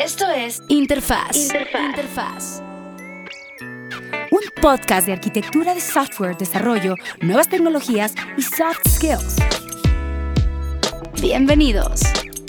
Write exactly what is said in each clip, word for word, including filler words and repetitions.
Esto es Interfaz. Interfaz. Interfaz. Un podcast de arquitectura de software, desarrollo, nuevas tecnologías y soft skills. Bienvenidos.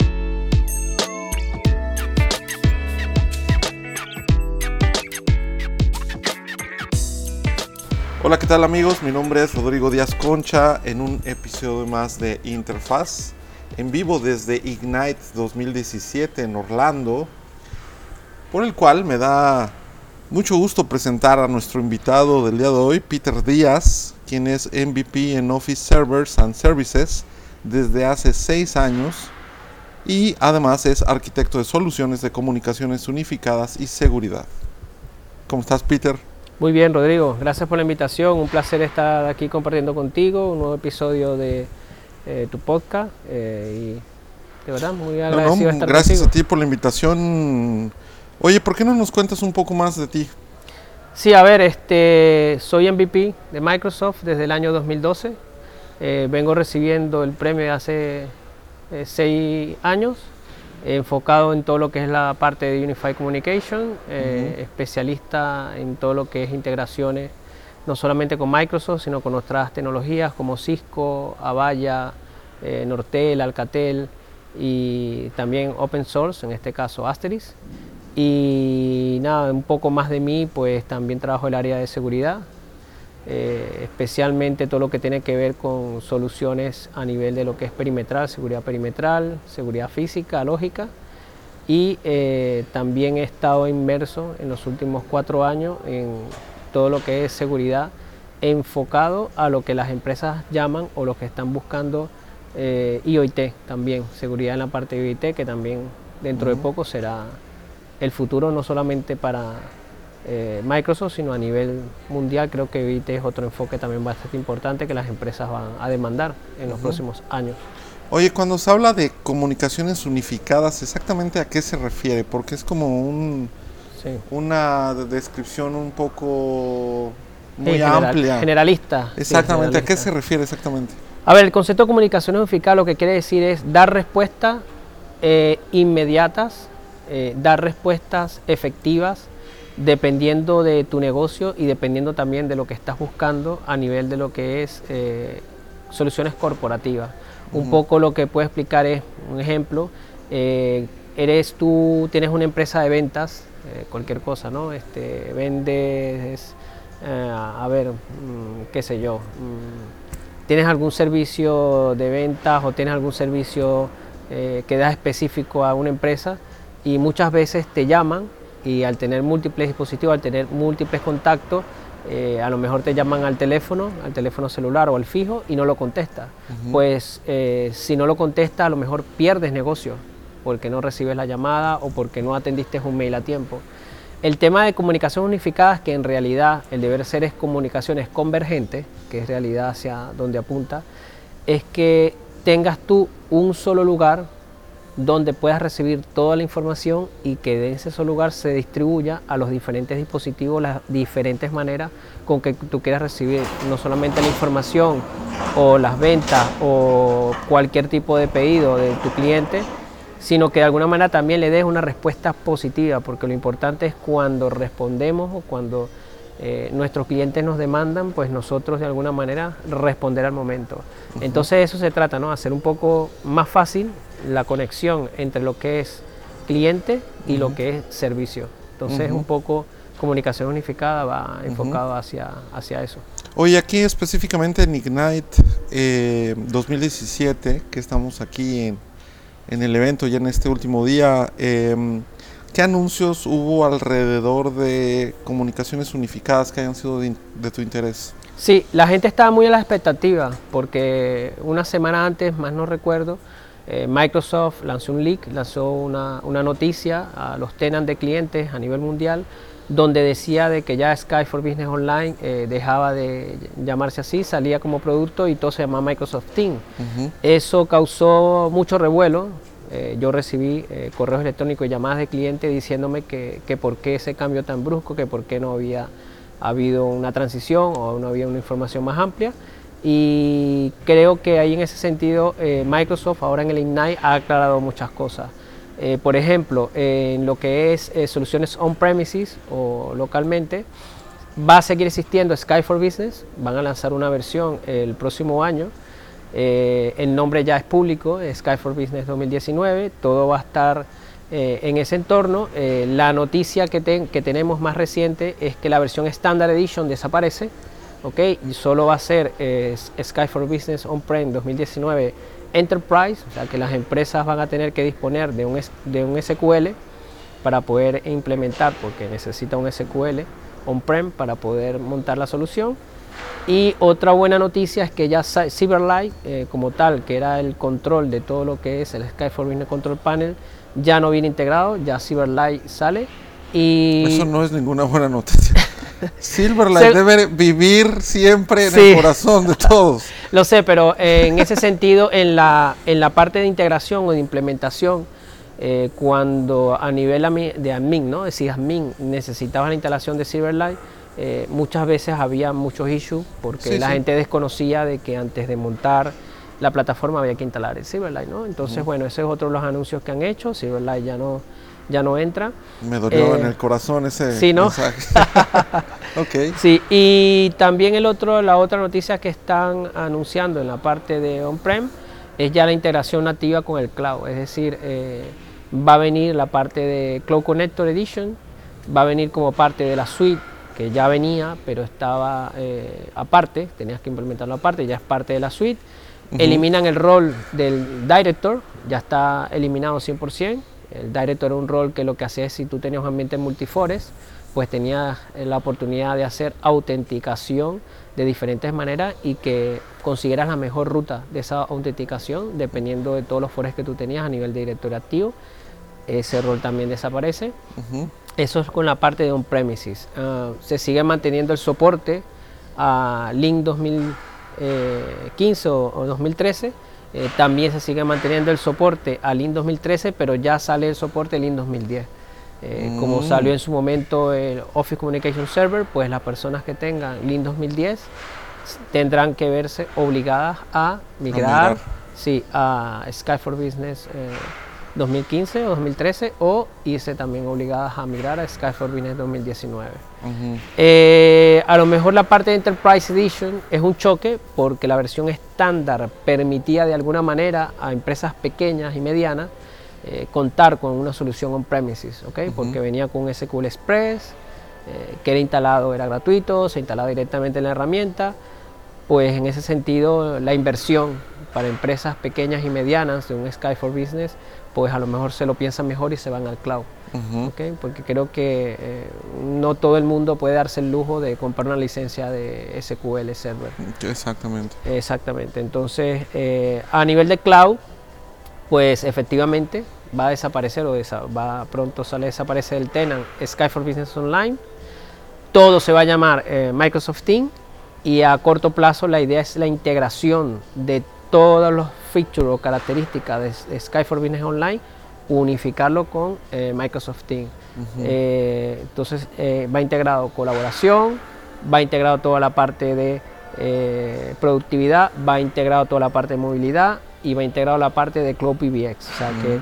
Hola, ¿qué tal amigos? Mi nombre es Rodrigo Díaz Concha en un episodio más de Interfaz, en vivo desde Ignite dos mil diecisiete en Orlando, por el cual me da mucho gusto presentar a nuestro invitado del día de hoy, Peter Díaz, quien es M V P en Office Servers and Services desde hace seis años y además es arquitecto de soluciones de comunicaciones unificadas y seguridad. ¿Cómo estás, Peter? Muy bien, Rodrigo, gracias por la invitación, un placer estar aquí compartiendo contigo un nuevo episodio de eh, tu podcast eh, y de verdad muy agradecido no, no, de estar gracias contigo. a ti por la invitación. Oye, ¿por qué no nos cuentas un poco más de ti? Sí, a ver, este, soy M V P de Microsoft desde el año dos mil doce, eh, vengo recibiendo el premio de hace eh, seis años, enfocado en todo lo que es la parte de Unified Communication, eh, uh-huh. especialista en todo lo que es integraciones, no solamente con Microsoft, sino con otras tecnologías como Cisco, Avaya, eh, Nortel, Alcatel y también Open Source, en este caso Asterix. Y nada, un poco más de mí, pues también trabajo en el área de seguridad, eh, especialmente todo lo que tiene que ver con soluciones a nivel de lo que es perimetral, seguridad perimetral, seguridad física, lógica, y eh, también he estado inmerso en los últimos cuatro años en todo lo que es seguridad enfocado a lo que las empresas llaman o lo que están buscando eh, I O T también, seguridad en la parte de I O T, que también dentro uh-huh. de poco será el futuro no solamente para eh, Microsoft, sino a nivel mundial. Creo que I O T es otro enfoque también bastante importante que las empresas van a demandar en los uh-huh. próximos años. Oye, cuando se habla de comunicaciones unificadas, ¿exactamente a qué se refiere? Porque es como un, sí. una descripción un poco muy sí, general, amplia. Generalista. Exactamente, sí, generalista. ¿A qué se refiere exactamente? A ver, el concepto de comunicaciones unificadas lo que quiere decir es dar respuestas eh, inmediatas, eh, dar respuestas efectivas, dependiendo de tu negocio y dependiendo también de lo que estás buscando a nivel de lo que es eh, soluciones corporativas. Uh-huh. Un poco lo que puedo explicar es, un ejemplo, eh, eres tú, tienes una empresa de ventas, eh, cualquier cosa, ¿no? Este, vendes, eh, a ver, mmm, qué sé yo, mmm, tienes algún servicio de ventas o tienes algún servicio eh, que das específico a una empresa y muchas veces te llaman y al tener múltiples dispositivos, al tener múltiples contactos, eh, a lo mejor te llaman al teléfono, al teléfono celular o al fijo y no lo contestas. Uh-huh. Pues eh, si no lo contestas, a lo mejor pierdes negocio porque no recibes la llamada o porque no atendiste un mail a tiempo. El tema de comunicación unificada es que en realidad el deber ser es comunicaciones convergentes, que es realidad hacia donde apunta, es que tengas tú un solo lugar donde puedas recibir toda la información y que de ese solo lugar se distribuya a los diferentes dispositivos las diferentes maneras con que tú quieras recibir no solamente la información o las ventas o cualquier tipo de pedido de tu cliente, sino que de alguna manera también le des una respuesta positiva, porque lo importante es cuando respondemos o cuando eh, nuestros clientes nos demandan, pues nosotros de alguna manera responder al momento. Uh-huh. Entonces eso se trata, ¿no? Hacer un poco más fácil la conexión entre lo que es cliente y uh-huh. lo que es servicio. Entonces uh-huh. un poco comunicación unificada va enfocado uh-huh. hacia, hacia eso. Oye, aquí específicamente en Ignite eh, dos mil diecisiete, que estamos aquí en, en el evento ya en este último día, eh, ¿qué anuncios hubo alrededor de comunicaciones unificadas que hayan sido de, de tu interés? Sí, la gente estaba muy a la expectativa porque una semana antes, más no recuerdo, Eh, Microsoft lanzó un leak, lanzó una, una noticia a los tenants de clientes a nivel mundial donde decía de que ya Skype for Business Online eh, dejaba de llamarse así, salía como producto y todo se llamaba Microsoft Teams. Uh-huh. Eso causó mucho revuelo. Eh, yo recibí eh, correos electrónicos y llamadas de clientes diciéndome que, que por qué ese cambio tan brusco, que por qué no había habido una transición o no había una información más amplia. Y creo que ahí en ese sentido eh, Microsoft ahora en el Ignite ha aclarado muchas cosas. Eh, por ejemplo, eh, en lo que es eh, soluciones on-premises o localmente, va a seguir existiendo Sky for Business, van a lanzar una versión el próximo año, eh, el nombre ya es público, Sky for Business dos mil diecinueve, todo va a estar eh, en ese entorno. Eh, la noticia que, ten, que tenemos más reciente es que la versión Standard Edition desaparece, ¿okay? Y solo va a ser eh, Sky for Business On-Prem dos mil diecinueve Enterprise, o sea que las empresas van a tener que disponer de un, de un S Q L para poder implementar, porque necesita un S Q L on-prem para poder montar la solución. Y otra buena noticia es que ya Silverlight eh, como tal, que era el control de todo lo que es el Sky for Business Control Panel, ya no viene integrado, ya Silverlight sale. Y eso no es ninguna buena noticia. Silverlight Se... debe vivir siempre en sí. el corazón de todos. Lo sé, pero eh, en ese sentido, en la, en la parte de integración o de implementación, eh, cuando a nivel de admin, ¿no? Es decir, admin necesitaba la instalación de Silverlight, eh, muchas veces había muchos issues porque sí, la sí. gente desconocía de que antes de montar la plataforma había que instalar el Silverlight, ¿no? Entonces, uh-huh. bueno, ese es otro de los anuncios que han hecho. Silverlight ya no, ya no entra. Me dolió eh, en el corazón ese sí, ¿no? mensaje. Okay. Sí, y también el otro, la otra noticia que están anunciando en la parte de on-prem es ya la integración nativa con el cloud, es decir, eh, va a venir la parte de Cloud Connector Edition, va a venir como parte de la suite que ya venía, pero estaba eh, aparte, tenías que implementarlo aparte, ya es parte de la suite. Uh-huh. Eliminan el rol del Director, ya está eliminado cien por ciento. El Director era un rol que lo que hacía es, si tú tenías un ambiente multifores, pues tenías la oportunidad de hacer autenticación de diferentes maneras y que consiguieras la mejor ruta de esa autenticación dependiendo de todos los foros que tú tenías a nivel de directorio activo. Ese rol también desaparece. Uh-huh. Eso es con la parte de on-premises. Uh, se sigue manteniendo el soporte a Link dos mil quince o, o dos mil trece. Eh, también se sigue manteniendo el soporte a Link dos mil trece, pero ya sale el soporte Link dos mil diez. Eh, mm. Como salió en su momento el Office Communication Server, pues las personas que tengan Link dos mil diez tendrán que verse obligadas a migrar, a, migrar. Sí, a Sky for Business eh, dos mil quince o dos mil trece, o irse también obligadas a migrar a Sky for Business dos mil diecinueve. Uh-huh. eh, a lo mejor la parte de Enterprise Edition es un choque porque la versión estándar permitía de alguna manera a empresas pequeñas y medianas eh, contar con una solución on-premises, ¿okay? Uh-huh. Porque venía con un S Q L Express, eh, que era instalado, era gratuito, se instalaba directamente en la herramienta. Pues en ese sentido la inversión para empresas pequeñas y medianas de un Sky for Business, pues a lo mejor se lo piensan mejor y se van al cloud. Uh-huh. ¿Okay? Porque creo que eh, no todo el mundo puede darse el lujo de comprar una licencia de S Q L Server. Exactamente. Exactamente. Entonces, eh, a nivel de cloud, pues efectivamente va a desaparecer o desa- va pronto sale a desaparecer el tenant Sky for Business Online. Todo se va a llamar eh, Microsoft Teams. Y a corto plazo la idea es la integración de todos los features o características de, de Sky for Business Online, unificarlo con eh, Microsoft Teams. Uh-huh. eh, entonces eh, va integrado colaboración, va integrado toda la parte de eh, productividad, va integrado toda la parte de movilidad y va integrado la parte de Cloud P B X, o sea uh-huh. que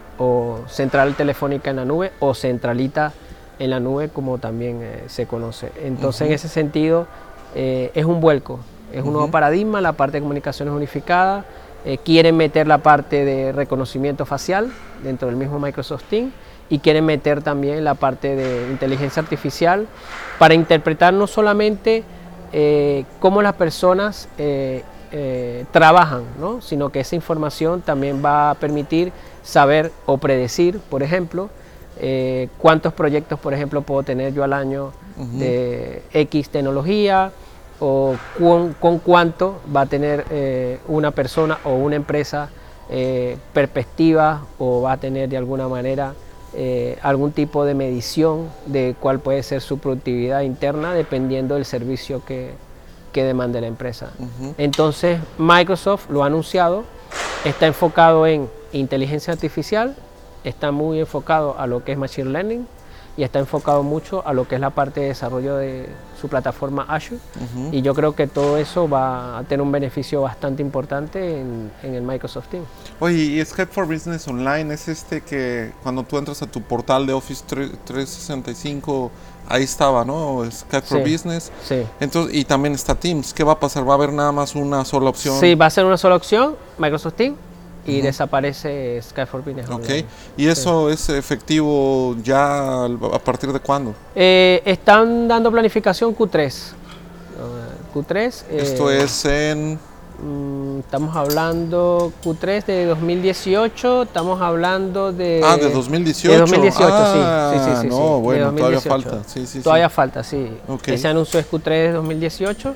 o central telefónica en la nube o centralita en la nube, como también eh, se conoce. Entonces uh-huh. en ese sentido Eh, es un vuelco, es un uh-huh. nuevo paradigma, la parte de comunicaciones unificada, eh, quieren meter la parte de reconocimiento facial dentro del mismo Microsoft Teams y quieren meter también la parte de inteligencia artificial para interpretar no solamente eh, cómo las personas eh, eh, trabajan, ¿no? Sino que esa información también va a permitir saber o predecir, por ejemplo, eh, cuántos proyectos, por ejemplo, puedo tener yo al año uh-huh. de X tecnología, o con, con cuánto va a tener eh, una persona o una empresa eh, perspectiva, o va a tener de alguna manera eh, algún tipo de medición de cuál puede ser su productividad interna dependiendo del servicio que, que demande la empresa. Uh-huh. Entonces Microsoft lo ha anunciado, está enfocado en inteligencia artificial, está muy enfocado a lo que es Machine Learning, y está enfocado mucho a lo que es la parte de desarrollo de su plataforma Azure, uh-huh. y yo creo que todo eso va a tener un beneficio bastante importante en, en el Microsoft Teams. Oye, y Skype for Business Online es este que cuando tú entras a tu portal de Office trescientos sesenta y cinco, ahí estaba, ¿no? Skype for sí, Business. Sí. Entonces, y también está Teams. ¿Qué va a pasar? ¿Va a haber nada más una sola opción? Sí, va a ser una sola opción, Microsoft Teams, y uh-huh. desaparece Skype for Business Online. Ok, ¿y eso sí. es efectivo ya a partir de cuándo? Eh, están dando planificación Q tres. Q tres. Esto eh, es en... Estamos hablando Q tres de dos mil dieciocho, estamos hablando de... Ah, de dos mil dieciocho. De dos mil dieciocho, ah, sí, sí, sí, sí. No, sí, bueno, todavía falta. Sí, sí, todavía sí. falta, sí. Okay. Ese anuncio es Q tres de dos mil dieciocho.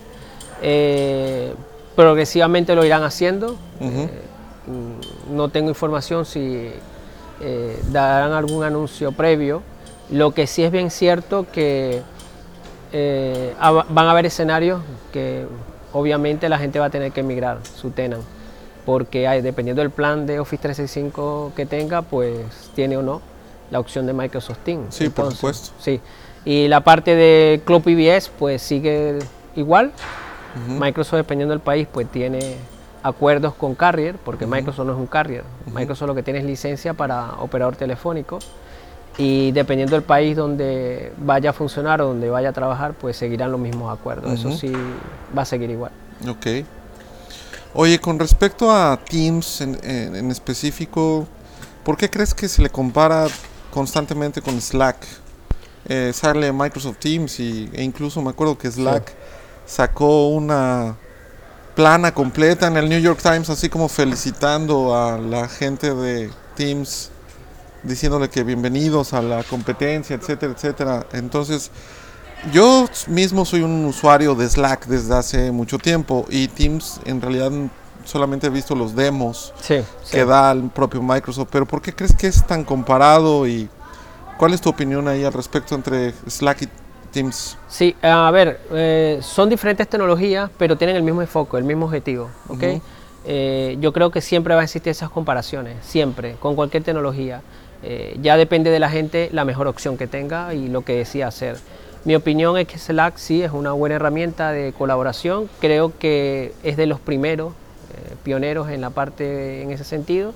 Eh, progresivamente lo irán haciendo. Uh-huh. eh, no tengo información si eh, darán algún anuncio previo. Lo que sí es bien cierto que eh, van a haber escenarios que obviamente la gente va a tener que migrar su tenant, porque hay, dependiendo del plan de Office trescientos sesenta y cinco que tenga, pues tiene o no la opción de Microsoft Teams. Sí, Entonces, por supuesto. Sí, y la parte de Cloud P B S pues sigue igual. Uh-huh. Microsoft, dependiendo del país, pues tiene acuerdos con carrier, porque uh-huh. Microsoft no es un carrier. Uh-huh. Microsoft lo que tiene es licencia para operador telefónico, y dependiendo del país donde vaya a funcionar o donde vaya a trabajar, pues seguirán los mismos acuerdos. Uh-huh. Eso sí va a seguir igual. Ok. Oye, con respecto a Teams en, en, en específico, ¿por qué crees que se le compara constantemente con Slack? Eh, sale Microsoft Teams y, e incluso me acuerdo que Slack sí. sacó una plana completa en el New York Times, así como felicitando a la gente de Teams, diciéndole que bienvenidos a la competencia, etcétera, etcétera. Entonces, yo mismo soy un usuario de Slack desde hace mucho tiempo, y Teams en realidad solamente he visto los demos sí, que sí. da el propio Microsoft. Pero ¿por qué crees que es tan comparado, y cuál es tu opinión ahí al respecto entre Slack y Teams? Sí, a ver, eh, son diferentes tecnologías, pero tienen el mismo enfoque, el mismo objetivo, ¿ok? Uh-huh. eh, yo creo que siempre va a existir esas comparaciones, siempre, con cualquier tecnología. Eh, ya depende de la gente la mejor opción que tenga y lo que decida hacer. Mi opinión es que Slack sí es una buena herramienta de colaboración. Creo que es de los primeros eh, pioneros en la parte en ese sentido.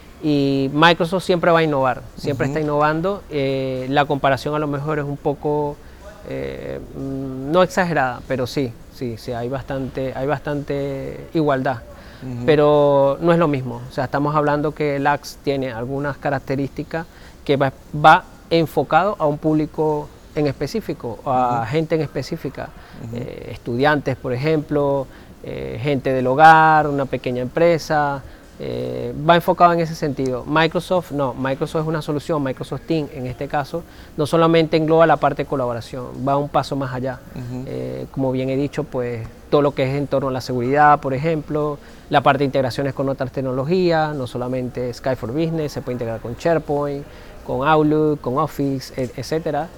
Y Microsoft siempre va a innovar, siempre uh-huh. está innovando. Eh, la comparación a lo mejor es un poco, eh, no exagerada, pero sí, sí, sí, hay bastante, hay bastante igualdad. Uh-huh. Pero no es lo mismo. O sea, estamos hablando que el Axe tiene algunas características que va, va enfocado a un público en específico, a uh-huh. gente en específica, uh-huh. eh, estudiantes, por ejemplo, eh, gente del hogar, una pequeña empresa, eh, va enfocado en ese sentido. Microsoft no, Microsoft es una solución, Microsoft Teams en este caso, no solamente engloba la parte de colaboración, va un paso más allá. Uh-huh. eh, como bien he dicho, pues todo lo que es en torno a la seguridad, por ejemplo, la parte de integraciones con otras tecnologías, no solamente Skype for Business, se puede integrar con SharePoint, con Outlook, con Office, etcétera.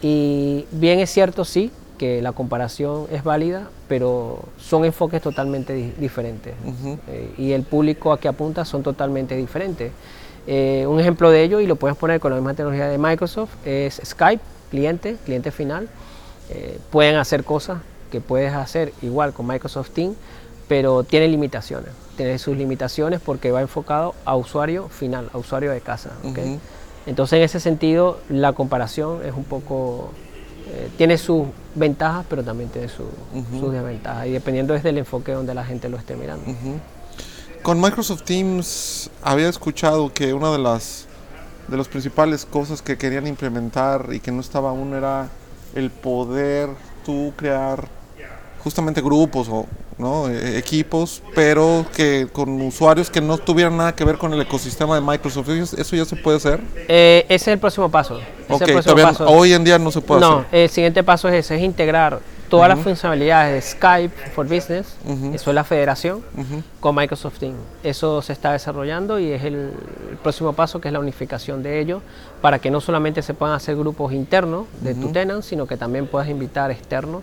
Y bien es cierto, sí, que la comparación es válida, pero son enfoques totalmente di- diferentes. Uh-huh. eh, y el público a que apunta son totalmente diferentes. Eh, un ejemplo de ello, y lo puedes poner con la misma tecnología de Microsoft, es Skype, cliente, cliente final. Eh, pueden hacer cosas que puedes hacer igual con Microsoft Teams, pero tiene limitaciones, tiene sus limitaciones porque va enfocado a usuario final, a usuario de casa. ¿Okay? Uh-huh. Entonces, en ese sentido, la comparación es un poco, eh, tiene sus ventajas, pero también tiene su, uh-huh. sus desventajas, y dependiendo desde el enfoque donde la gente lo esté mirando. Uh-huh. Con Microsoft Teams había escuchado que una de las de las principales cosas que querían implementar y que no estaba aún era el poder tú crear justamente grupos o ¿no? eh, equipos, pero que con usuarios que no tuvieran nada que ver con el ecosistema de Microsoft. ¿Eso ya se puede hacer? Eh, ese es el próximo paso. Ok, el próximo todavía paso. Hoy en día no se puede no, hacer. No, el siguiente paso es ese, es integrar todas uh-huh. las funcionalidades de Skype for Business, uh-huh. eso es la federación, uh-huh. con Microsoft Teams. Eso se está desarrollando y es el, el próximo paso, que es la unificación de ello, para que no solamente se puedan hacer grupos internos de uh-huh. tu tenant, sino que también puedas invitar externos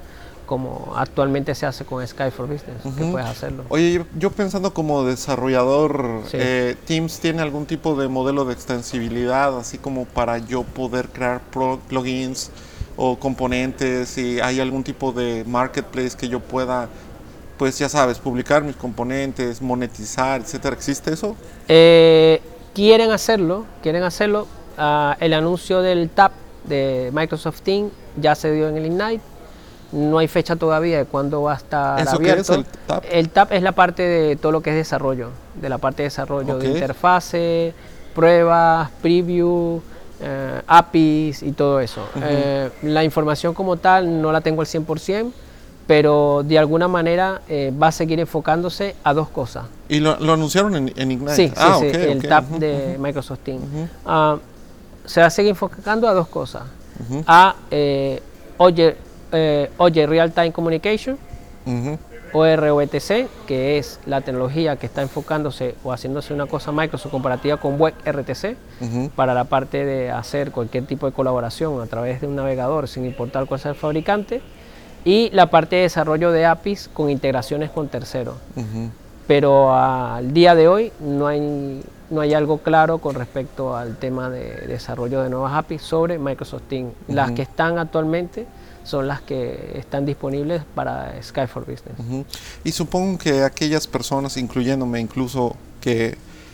como actualmente se hace con Skype for Business, uh-huh. que puedes hacerlo. Oye, yo, yo pensando como desarrollador, sí. eh, ¿Teams tiene algún tipo de modelo de extensibilidad, así como para yo poder crear pro, plugins o componentes? ¿Y hay algún tipo de marketplace que yo pueda, pues ya sabes, publicar mis componentes, monetizar, etcétera? ¿Existe eso? Eh, quieren hacerlo, quieren hacerlo. Uh, el anuncio del Tab de Microsoft Teams ya se dio en el Ignite. No hay fecha todavía de cuándo va a estar ¿Eso abierto. qué es el Tab? El Tab es la parte de todo lo que es desarrollo, de la parte de desarrollo okay. de interfase, pruebas, preview, eh, A P Is y todo eso. Uh-huh. eh, la información como tal no la tengo al cien por ciento, pero de alguna manera eh, va a seguir enfocándose a dos cosas. ¿Y lo, lo anunciaron en, en Ignite? Sí, ah, sí, okay, sí, el okay. Tab uh-huh, de uh-huh. Microsoft Teams. Uh-huh. Uh, se va a seguir enfocando a dos cosas. Uh-huh. A eh, Oye, eh, Oye Real Time Communication, uh-huh. O R O T C, que es la tecnología que está enfocándose o haciéndose una cosa Microsoft comparativa con Web R T C, uh-huh. para la parte de hacer cualquier tipo de colaboración a través de un navegador sin importar cuál sea el fabricante, y la parte de desarrollo de A P Is con integraciones con terceros. Uh-huh. Pero al día de hoy no hay, no hay algo claro con respecto al tema de desarrollo de nuevas A P Is sobre Microsoft Teams. Uh-huh. Las que están actualmente son las que están disponibles para Skype for Business. Uh-huh. Y supongo que aquellas personas, incluyéndome incluso, que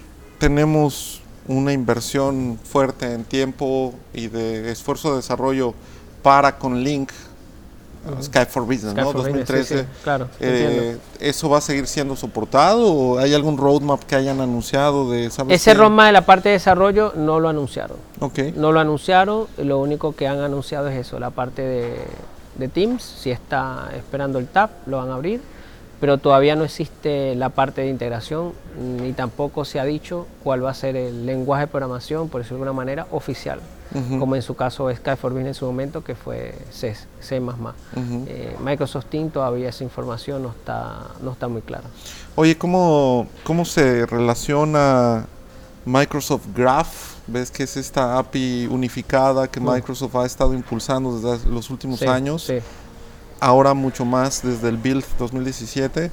tenemos una inversión fuerte en tiempo y de esfuerzo de desarrollo para con Link, uh-huh. Skype for Business, Skype ¿no? For dos mil trece. Business, sí, sí, claro, eh, ¿Eso va a seguir siendo soportado o hay algún roadmap que hayan anunciado de ¿sabes Ese qué? roadmap de la parte de desarrollo no lo anunciaron. Okay. No lo anunciaron, lo único que han anunciado es eso, la parte de, de Teams. Si está esperando el Tab, lo van a abrir, pero todavía no existe la parte de integración, ni tampoco se ha dicho cuál va a ser el lenguaje de programación, por decirlo de alguna manera, oficial. Uh-huh. Como en su caso Skype for Business en su momento, que fue C, C más más. Uh-huh. eh, Microsoft Teams todavía esa información no está, no está muy clara. Oye, ¿cómo, cómo se relaciona Microsoft Graph? ¿Ves que es esta A P I unificada que uh-huh. Microsoft ha estado impulsando desde los últimos sí, años? Sí. Ahora mucho más desde el Build dos mil diecisiete.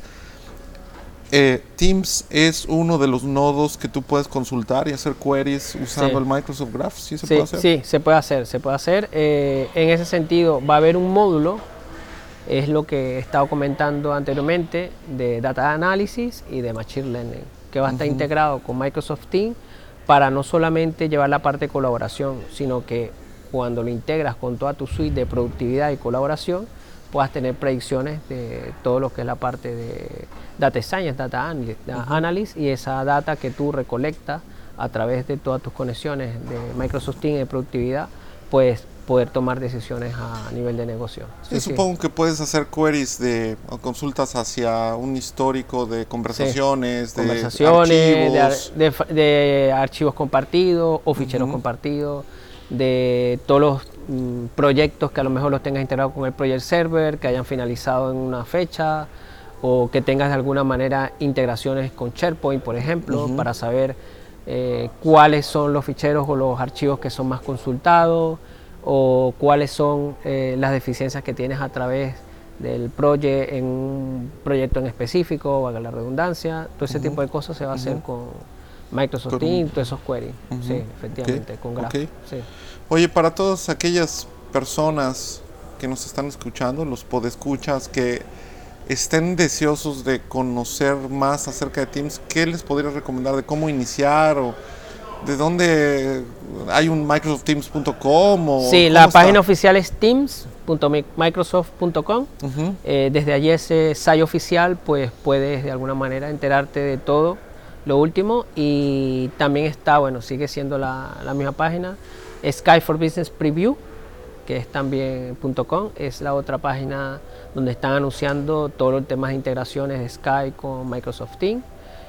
Eh, Teams es uno de los nodos que tú puedes consultar y hacer queries usando sí. el Microsoft Graph. ¿Sí se sí, puede hacer? Sí, se puede hacer. Se puede hacer. Eh, en ese sentido, va a haber un módulo, es lo que he estado comentando anteriormente, de Data Analysis y de Machine Learning, que va a estar uh-huh. integrado con Microsoft Teams para no solamente llevar la parte de colaboración, sino que cuando lo integras con toda tu suite de productividad y colaboración, puedas tener predicciones de todo lo que es la parte de Data Science, Data Analysis, uh-huh. Analysis, y esa data que tú recolectas a través de todas tus conexiones de Microsoft Teams de productividad, pues poder tomar decisiones a nivel de negocio. Sí, sí, supongo que puedes hacer queries de o consultas hacia un histórico de conversaciones, sí. de conversaciones, archivos. De, de, de archivos compartidos o ficheros uh-huh. compartidos, de todos los mm, proyectos que a lo mejor los tengas integrados con el project server, que hayan finalizado en una fecha, o que tengas de alguna manera integraciones con SharePoint, por ejemplo, uh-huh. para saber eh, cuáles son los ficheros o los archivos que son más consultados, o cuáles son eh, las deficiencias que tienes a través del proyecto en un proyecto en específico, valga la redundancia. Todo ese uh-huh. tipo de cosas se va a hacer uh-huh. con Microsoft Teams, todos esos queries. Uh-huh. Sí, efectivamente, okay. con Graph. Okay. Sí. Oye, para todas aquellas personas que nos están escuchando, los podescuchas que estén deseosos de conocer más acerca de Teams, ¿qué les podrías recomendar de cómo iniciar o de dónde hay un microsoft teams punto com? O sí, la está? Página oficial es teams punto microsoft punto com. Uh-huh. eh, desde allí ese site oficial, pues puedes de alguna manera enterarte de todo lo último, y también está, bueno, sigue siendo la, la misma página, Skype for Business Preview, que es también .com, es la otra página donde están anunciando todos los temas de integraciones de Skype con Microsoft Teams,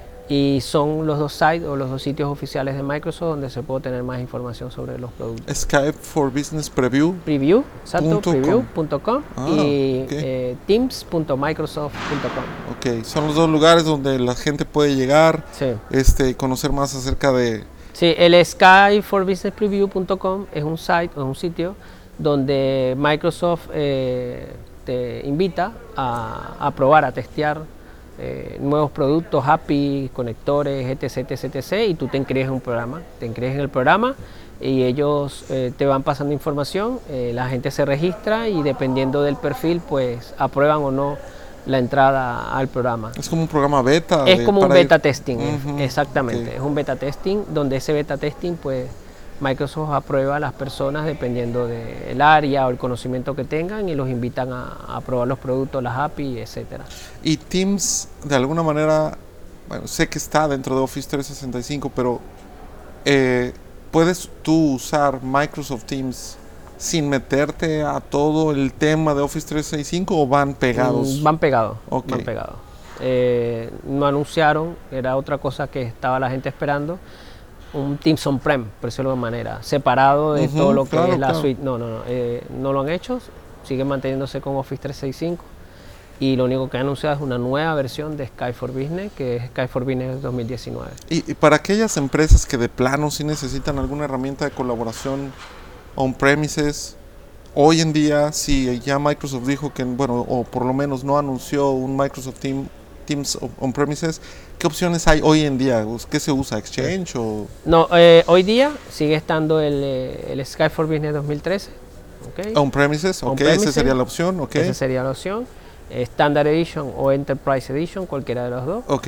y son los dos sites o los dos sitios oficiales de Microsoft donde se puede tener más información sobre los productos. Skype for Business Preview. Preview, exacto, preview punto com ah, y okay. eh, teams punto microsoft punto com. Ok, son los dos lugares donde la gente puede llegar, sí. este, conocer más acerca de... Sí, el Skype for Business Preview punto com es un site, es un sitio donde Microsoft eh, te invita a, a probar, a testear eh, nuevos productos, A P I, conectores, etc, etc, etc, y tú te inscribes en un programa, te inscribes en el programa y ellos eh, te van pasando información, eh, la gente se registra y dependiendo del perfil, pues aprueban o no la entrada al programa. Es como un programa beta. Es de, como un para beta ir... testing, uh-huh. exactamente, Okay. es un beta testing donde ese beta testing, pues Microsoft aprueba a las personas dependiendo del área o el conocimiento que tengan y los invitan a, a probar los productos, las A P I, etcétera. Y Teams, de alguna manera, bueno, sé que está dentro de Office trescientos sesenta y cinco, pero eh, ¿puedes tú usar Microsoft Teams sin meterte a todo el tema de Office trescientos sesenta y cinco o van pegados? Mm, van pegados, Okay. van pegados. Eh, no anunciaron, era otra cosa que estaba la gente esperando, un Teams on-prem, por decirlo de manera, separado de Uh-huh, todo lo que claro, es la claro. suite. No, no, no, eh, no lo han hecho, siguen manteniéndose con Office trescientos sesenta y cinco y lo único que han anunciado es una nueva versión de Sky for Business, que es Sky for Business dos mil diecinueve. Y, y para aquellas empresas que de plano sí necesitan alguna herramienta de colaboración on-premises, hoy en día, si ya Microsoft dijo que, bueno, o por lo menos no anunció un Microsoft Team, Teams on-premises, ¿qué opciones hay hoy en día? ¿Qué se usa? ¿Exchange o...? No, eh, hoy día sigue estando el, eh, el Sky for Business dos mil trece. Okay. On-premises, ok, On-premises, esa sería la opción, ok. Esa sería la opción. Eh, Standard Edition o Enterprise Edition, cualquiera de los dos. Ok,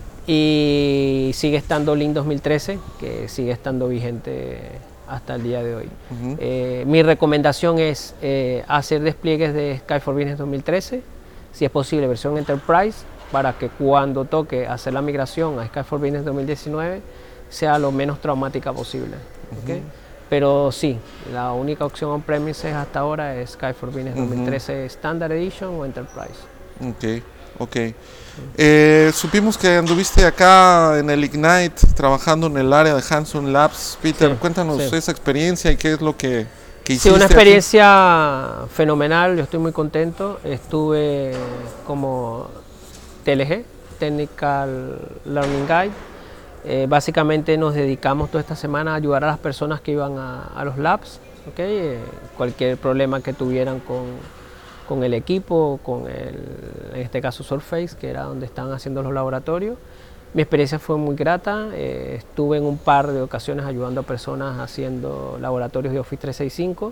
Y sigue estando Lean dos mil trece, que sigue estando vigente hasta el día de hoy. uh-huh. Eh, mi recomendación es eh, hacer despliegues de Sky for Business dos mil trece, si es posible versión Enterprise, para que cuando toque hacer la migración a Sky for Business dos mil diecinueve sea lo menos traumática posible. Uh-huh. ¿Okay? Pero sí, la única opción on-premises hasta ahora es Sky for Business Uh-huh. dos mil trece Standard Edition o Enterprise. Ok, ok. Eh, supimos que anduviste acá en el Ignite trabajando en el área de Hanson Labs. Peter, Sí, cuéntanos sí. esa experiencia y qué es lo que, que Sí, hiciste una aquí. experiencia fenomenal, yo estoy muy contento. Estuve como T L G, Technical Learning Guide. Eh, básicamente nos dedicamos toda esta semana a ayudar a las personas que iban a, a los labs, ¿okay? Eh, cualquier problema que tuvieran con, con el equipo, con el, en este caso Surface, que era donde estaban haciendo los laboratorios. Mi experiencia fue muy grata, eh, estuve en un par de ocasiones ayudando a personas haciendo laboratorios de Office trescientos sesenta y cinco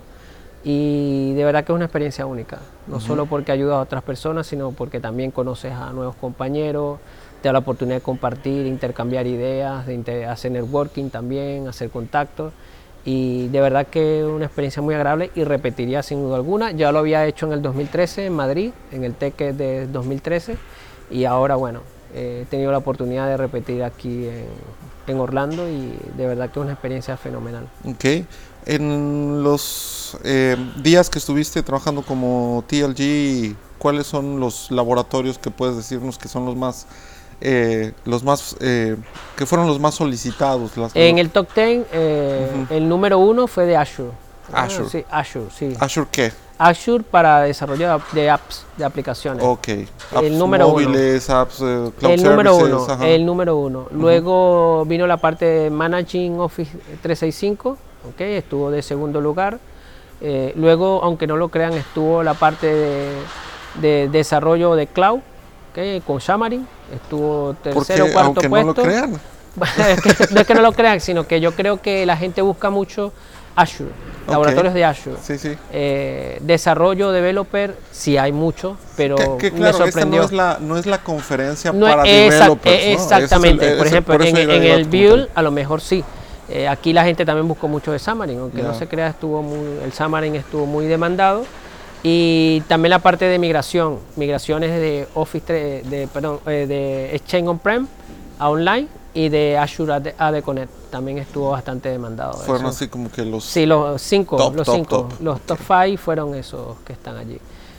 y de verdad que es una experiencia única, no uh-huh. solo porque ayudas a otras personas, sino porque también conoces a nuevos compañeros, te da la oportunidad de compartir, intercambiar ideas, de inter hacer networking también, hacer contactos y de verdad que es una experiencia muy agradable y repetiría sin duda alguna. Ya lo había hecho en el dos mil trece en Madrid, en el Tech de dos mil trece y ahora bueno, eh, he tenido la oportunidad de repetir aquí en, en Orlando y de verdad que es una experiencia fenomenal. Ok, en los eh, días que estuviste trabajando como T L G, ¿cuáles son los laboratorios que puedes decirnos que son los más Eh, los más eh, que fueron los más solicitados? Las, en el top diez, eh, uh-huh. el número uno fue de Azure. Azure. Ah, sí, Azure, sí. ¿Azure qué? Azure para desarrollo de apps, de aplicaciones. Ok. El apps número móviles, uno. apps, uh, cloud el services. Número uno, ajá. el número uno. Luego uh-huh. vino la parte de Managing Office trescientos sesenta y cinco, okay, estuvo de segundo lugar. Eh, luego, aunque no lo crean, estuvo la parte de, de desarrollo de cloud. Okay, con Xamarin, estuvo tercero o cuarto aunque puesto. No lo crean. es que, no es que no lo crean, sino que yo creo que la gente busca mucho Azure, okay. laboratorios de Azure. Sí, sí. Eh, desarrollo, developer, sí hay mucho, pero que, que, me claro, sorprendió. Esta no, es la, no es la conferencia no para es, developers, eh, ¿no? Exactamente, es el, por ejemplo, por en, en el punto. Build a lo mejor sí. Eh, aquí la gente también buscó mucho de Xamarin, aunque yeah. no se crea, estuvo muy, el Xamarin estuvo muy demandado. Y también la parte de migración, migraciones de Office, de, de, perdón, eh, de Exchange On-Prem a Online y de Azure A D Connect, también estuvo bastante demandado. Fueron eso. así como que los Sí, los cinco, top, los top, cinco, top. los top five fueron esos que están allí.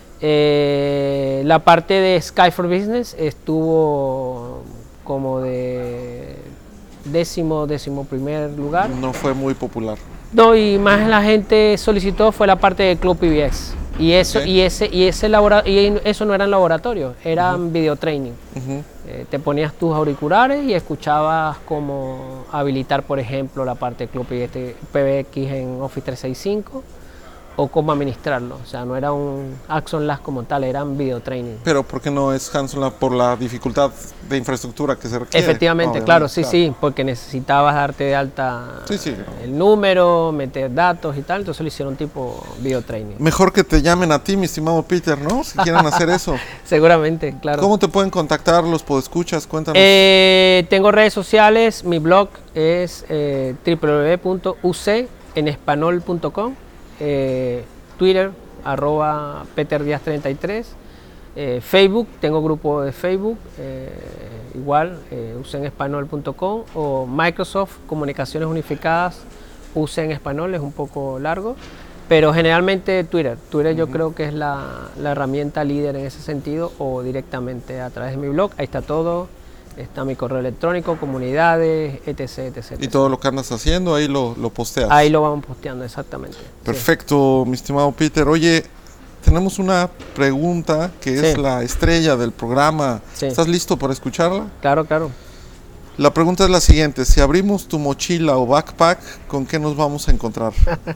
Eh, la parte de Sky for Business estuvo como de décimo, décimo primer lugar. No fue muy popular. No, y más la gente solicitó fue la parte de Cloud P B X. Y eso, okay. y ese, y ese labora, y eso no eran laboratorios, eran uh-huh. video training. Uh-huh. Eh, te ponías tus auriculares y escuchabas cómo habilitar, por ejemplo, la parte de Cloud P B X en Office trescientos sesenta y cinco, o cómo administrarlo. O sea, no era un Axon Labs como tal, eran video training. Pero ¿por qué no es Hanson Lab? Por la dificultad de infraestructura que se requiere. Efectivamente, no, claro, sí, claro. sí, porque necesitabas darte de alta Sí, sí. el número, meter datos y tal, entonces lo hicieron tipo video training. Mejor que te llamen a ti, mi estimado Peter, ¿no? Si quieren hacer eso. Seguramente, claro. ¿Cómo te pueden contactar los podescuchas? Cuéntanos. Eh, tengo redes sociales, mi blog es eh, w w w punto u c en español punto com, eh, Twitter, arroba Peter Díaz treinta y tres, eh, Facebook, tengo grupo de Facebook, eh, igual, eh, u c en español punto com, o Microsoft Comunicaciones Unificadas, U C en español, es un poco largo, pero generalmente Twitter. Twitter uh-huh. yo creo que es la, la herramienta líder en ese sentido, o directamente a través de mi blog, ahí está todo. Está mi correo electrónico, comunidades, etc, etc, etc. Y todo lo que andas haciendo, ahí lo, lo posteas. Ahí lo vamos posteando, exactamente. Perfecto, sí. Mi estimado Peter. Oye, tenemos una pregunta que es sí. la estrella del programa. Sí. ¿Estás listo para escucharla? Claro, claro. La pregunta es la siguiente. Si abrimos tu mochila o backpack, ¿con qué nos vamos a encontrar?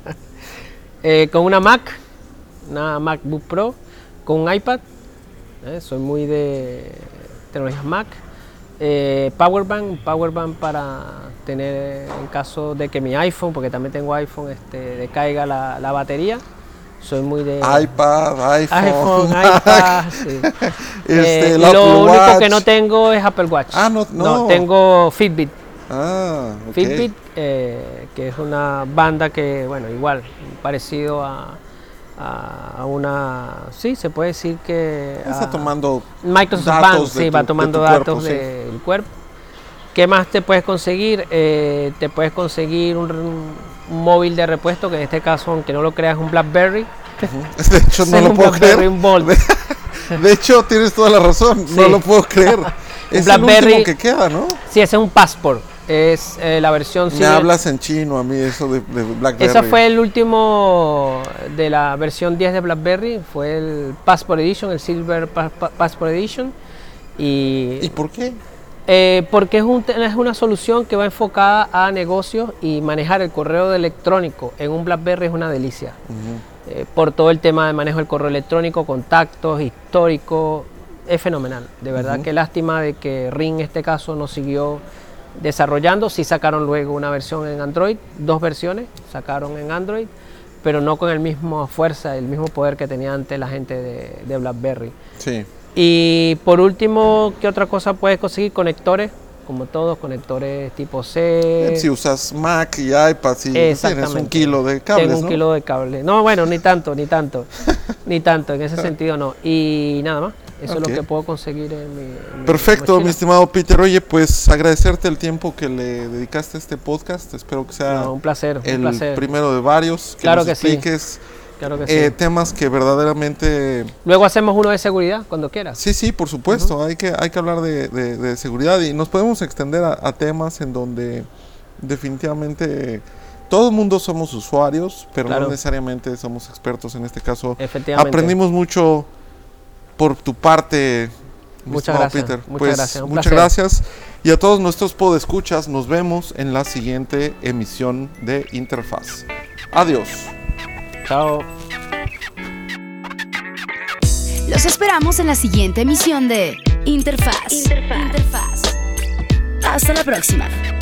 eh, con una Mac, una MacBook Pro, con un iPad. Eh, soy muy de tecnologías Mac. Eh, Powerbank, Powerbank para tener en caso de que mi iPhone, porque también tengo iPhone, este, decaiga la, la batería. Soy muy de iPad, iPhone, iPhone iPad, sí. este, eh, lo único Watch. que no tengo es Apple Watch. Ah, no, no. no tengo Fitbit. Ah, okay. Fitbit, eh, que es una banda que, bueno, igual, parecido a a una, sí, se puede decir que está a, tomando Microsoft datos Band, sí, tu, va tomando de datos cuerpo, del sí. cuerpo. ¿Qué más te puedes conseguir? Eh, te puedes conseguir un, un móvil de repuesto, que en este caso, aunque no lo creas, es un BlackBerry. Uh-huh. De hecho, no lo un puedo BlackBerry, creer. Un Bolt. De, de hecho, tienes toda la razón, sí. no lo puedo creer. Es BlackBerry, el último que queda, ¿no? Sí, ese es un Passport. Es eh, la versión... Me Silver. hablas en chino a mí eso de, de BlackBerry. Ese fue el último de la versión diez de BlackBerry, fue el Passport Edition, el Silver pa pa Passport Edition. ¿Y, ¿Y por qué? Eh, porque es, un, es una solución que va enfocada a negocios, y manejar el correo electrónico en un BlackBerry es una delicia. Uh-huh. eh, por todo el tema de manejo del correo electrónico, contactos, histórico, es fenomenal. De verdad, uh-huh. Qué lástima de que Ring en este caso no siguió desarrollando. Sí sacaron luego una versión en Android, dos versiones sacaron en Android, pero no con el mismo fuerza, el mismo poder que tenía antes la gente de, de BlackBerry. Sí. Y por último, ¿qué otra cosa puedes conseguir? Conectores, como todos, conectores tipo C. Si usas Mac y iPad, si tienes un kilo de cables, Tengo un ¿no? kilo de cable. No, bueno, ni tanto, ni tanto, ni tanto, en ese sentido no. Y nada más. Eso okay. es lo que puedo conseguir en mi, en Perfecto, mi, mi estimado Peter. Oye, pues agradecerte el tiempo que le dedicaste a este podcast. Espero que sea no, un placer, el un placer. primero de varios. Que claro nos que expliques sí. Claro que eh, sí. temas que verdaderamente... Luego hacemos uno de seguridad, cuando quieras. Sí, sí, por supuesto. Uh-huh. hay, que, hay que hablar de, de, de seguridad, y nos podemos extender a, a temas en donde definitivamente... Todo el mundo somos usuarios, pero claro. no necesariamente somos expertos en este caso. Efectivamente. Aprendimos mucho por tu parte, muchas gracias, Peter. Muchas pues, gracias. Un muchas placer. gracias. Y a todos nuestros podescuchas, nos vemos en la siguiente emisión de Interfaz. Adiós. Chao. Los esperamos en la siguiente emisión de Interfaz. Interfaz. Interfaz. Hasta la próxima.